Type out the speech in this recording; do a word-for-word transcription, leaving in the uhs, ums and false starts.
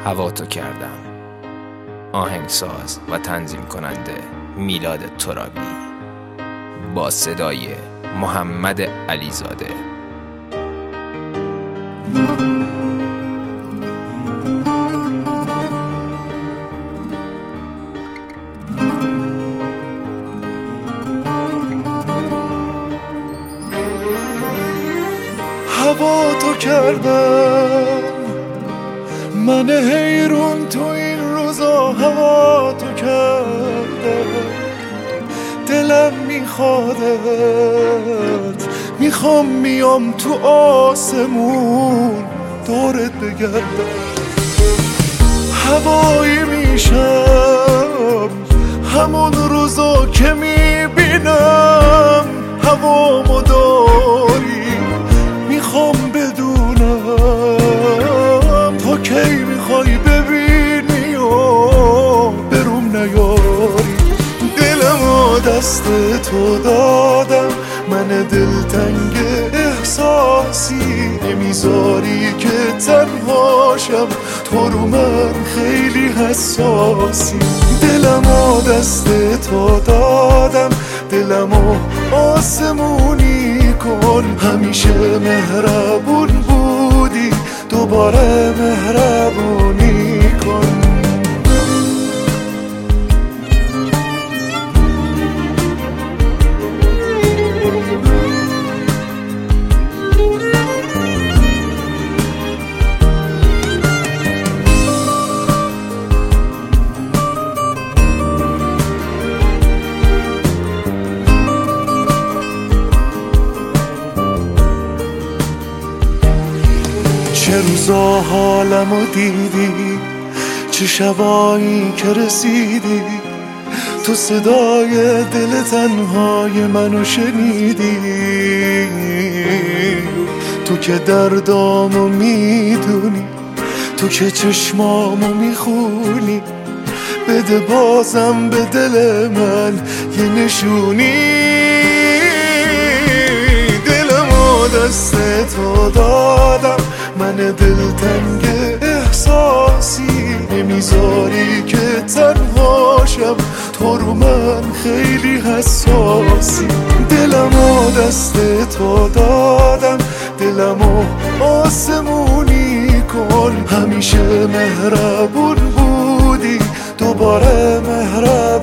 هوا تو کردم. آهنگساز و تنظیم کننده میلاد ترابی با صدای محمد علیزاده. هوا تو کردم من حیرون، تو این روزا هوا تو کردم. دلم میخوادت، میخوام میام تو آسمون دورت بگردم. هوایی میشم همون روزا که میبینم هوامو داری. میخوام بدونم تا کی میخوای ببینی و بروم نیاری. دلمو دست تو دادم، من دلتنگ احساسی نمیذاری که تنهاشم، تو رو من خیلی حساسی. دلمو دست تو دادم، دلمو آسمونی کن. همیشه مهربون بودی، دوباره مهربونی کن. چه روزا حالمو دیدی، چه شبایی که رسیدی، تو صدای دل تنهای منو شنیدی. تو که دردامو میدونی، تو که چشمامو میخونی، بده بازم به دل من یه نشونی. دلمو دست تو دادم، من دلتنگ احساسی نمیذاری که تنهاشم، تو رو من خیلی حساسی. دلمو دست تو دادم، دلمو آسمونی کن. همیشه مهربون بودی، دوباره مهربون